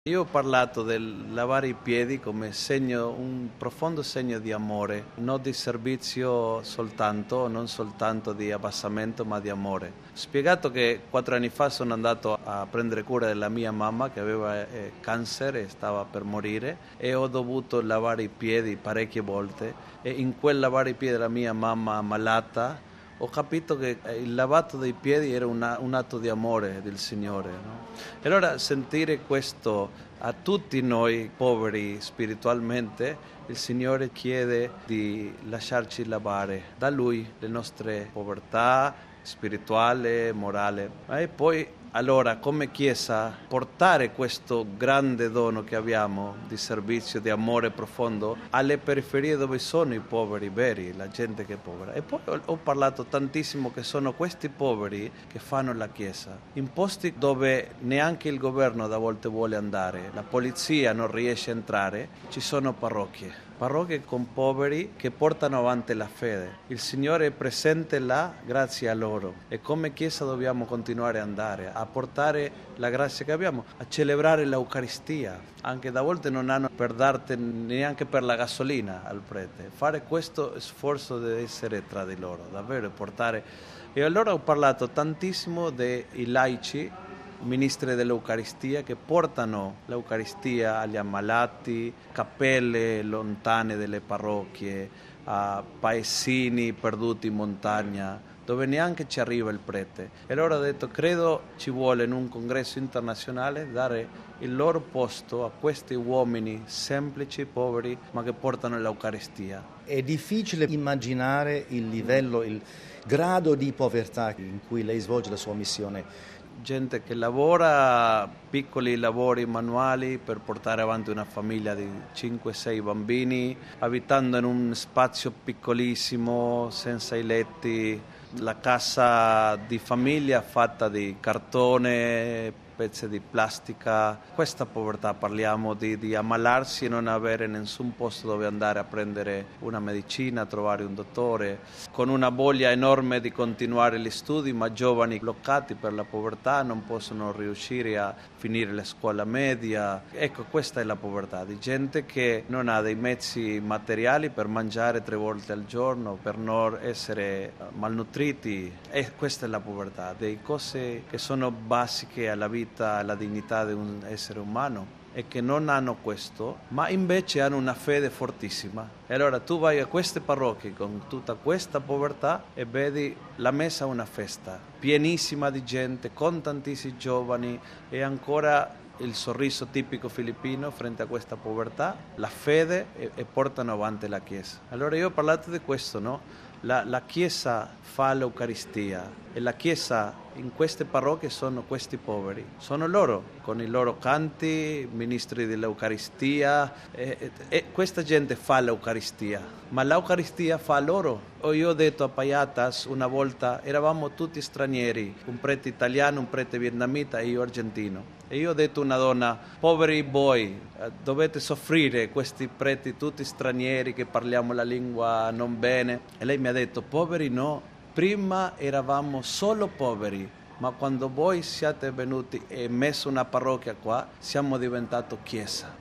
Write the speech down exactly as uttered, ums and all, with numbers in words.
Io ho parlato del lavare i piedi come segno, un profondo segno di amore, non di servizio soltanto, non soltanto di abbassamento, ma di amore. Ho spiegato che quattro anni fa sono andato a prendere cura della mia mamma che aveva eh, cancer e stava per morire e ho dovuto lavare i piedi parecchie volte e in quel lavare i piedi della mia mamma ammalata ho capito che il lavato dei piedi era una, un atto di amore del Signore, no? E allora sentire questo a tutti noi poveri spiritualmente, il Signore chiede di lasciarci lavare da Lui le nostre povertà spirituale, morale. E poi allora come Chiesa portare questo grande dono che abbiamo di servizio, di amore profondo alle periferie dove sono i poveri veri, la gente che è povera. E poi ho parlato tantissimo che sono questi poveri che fanno la Chiesa, in posti dove neanche il governo da volte vuole andare, la polizia non riesce a entrare, ci sono parrocchie. Parrocchie con poveri che portano avanti la fede. Il Signore è presente là grazie a loro e come Chiesa dobbiamo continuare ad andare a portare la grazia che abbiamo, a celebrare l'Eucaristia. Anche da volte non hanno per darti neanche per la gasolina al prete. Fare questo sforzo deve essere tra di loro, davvero portare. E allora ho parlato tantissimo dei laici, ministri dell'Eucaristia che portano l'Eucaristia agli ammalati, cappelle lontane dalle parrocchie, a paesini perduti in montagna, dove neanche ci arriva il prete. E allora ho detto, credo ci vuole in un congresso internazionale dare il loro posto a questi uomini semplici, poveri, ma che portano l'Eucaristia. È difficile immaginare il livello, il grado di povertà in cui lei svolge la sua missione. Gente che lavora piccoli lavori manuali per portare avanti una famiglia di cinque sei bambini, abitando in un spazio piccolissimo, senza i letti, la casa di famiglia fatta di cartone, pezzi di plastica. Questa povertà, parliamo di, di ammalarsi e non avere nessun posto dove andare a prendere una medicina, trovare un dottore, con una voglia enorme di continuare gli studi, ma giovani bloccati per la povertà non possono riuscire a finire la scuola media. Ecco, questa è la povertà, di gente che non ha dei mezzi materiali per mangiare tre volte al giorno, per non essere malnutriti. E questa è la povertà, delle cose che sono basiche alla vita, alla dignità di un essere umano e che non hanno questo, ma invece hanno una fede fortissima. E allora tu vai a queste parrocchie con tutta questa povertà e vedi la messa una festa, pienissima di gente, con tantissimi giovani e ancora il sorriso tipico filippino frente a questa povertà, la fede e, e portano avanti la Chiesa. Allora io ho parlato di questo, no? La, la Chiesa fa l'Eucaristia e la Chiesa in queste parrocchie sono questi poveri, sono loro con i loro canti, ministri dell'Eucaristia e, e, e questa gente fa l'Eucaristia, ma l'Eucaristia fa loro. O io ho detto a Payatas una volta, eravamo tutti stranieri, un prete italiano, un prete vietnamita e io argentino. E io ho detto a una donna, poveri voi, dovete soffrire questi preti tutti stranieri che parliamo la lingua non bene. E lei mi ha detto, poveri no, prima eravamo solo poveri, ma quando voi siete venuti e messo una parrocchia qua, siamo diventati chiesa.